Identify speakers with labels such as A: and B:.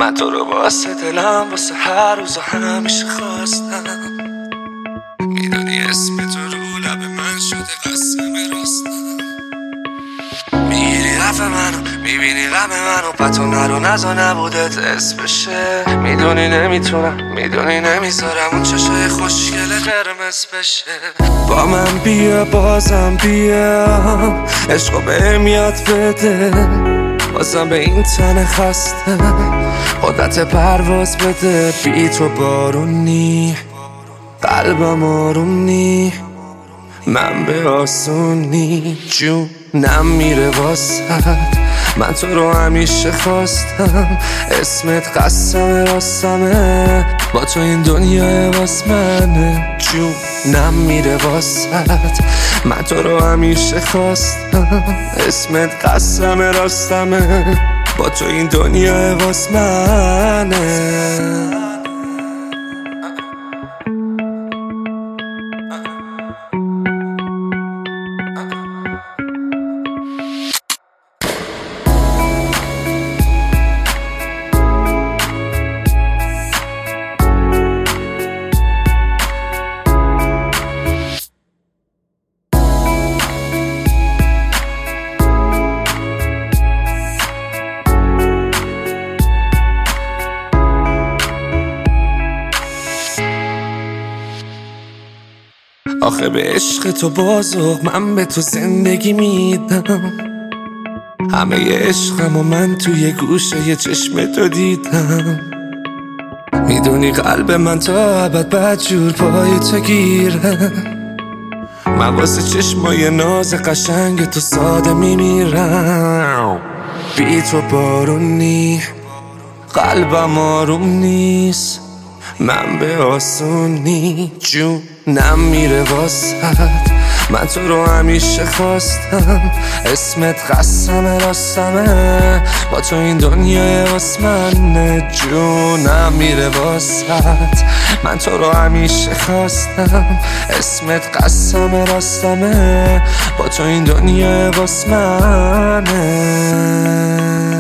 A: من تو رو واسه دلم واسه هر روز و همیشه خواستم. میدونی اسم تو رو لب من شده قسم راستم. میگیری رفت منو میبینی غم منو پتو نرو نزا نبودت اسمشه. میدونی نمیتونم میدونی نمیذارم اون چشای خوشگل قرمز بشه. با من بیا بازم بیا عشقو بهم یاد بده. بازم به این تن خسته قدرت پرواز بده. بی تو بارونی قلبم آروم من به آسونی جونم میره واسد. من تو رو همیشه خواستم اسمت قسم راستمه. با تو این دنیا واس منه جونم میره واسد. من تو رو همیشه خواستم اسمت قسم راستمه. با تو این دنیا واس منه. آخه به عشق تو بازو من به تو زندگی میدم. همه عشقم و من توی گوشه یه چشم تو دیدم. میدونی قلب من تا ابد بدجور پای تو گیره. من واسه چشمای ناز قشنگ تو ساده میمیرم. بی تو بارونی قلبم آروم نیست. من به آسونی جونم میره واسد. من تو رو همیشه خواستم اسمت قسم راستمه. با تو این دنیا واس منه جونم میره واسد. من تو رو همیشه خواستم اسمت قسم راستمه. با تو این دنیا واس منه.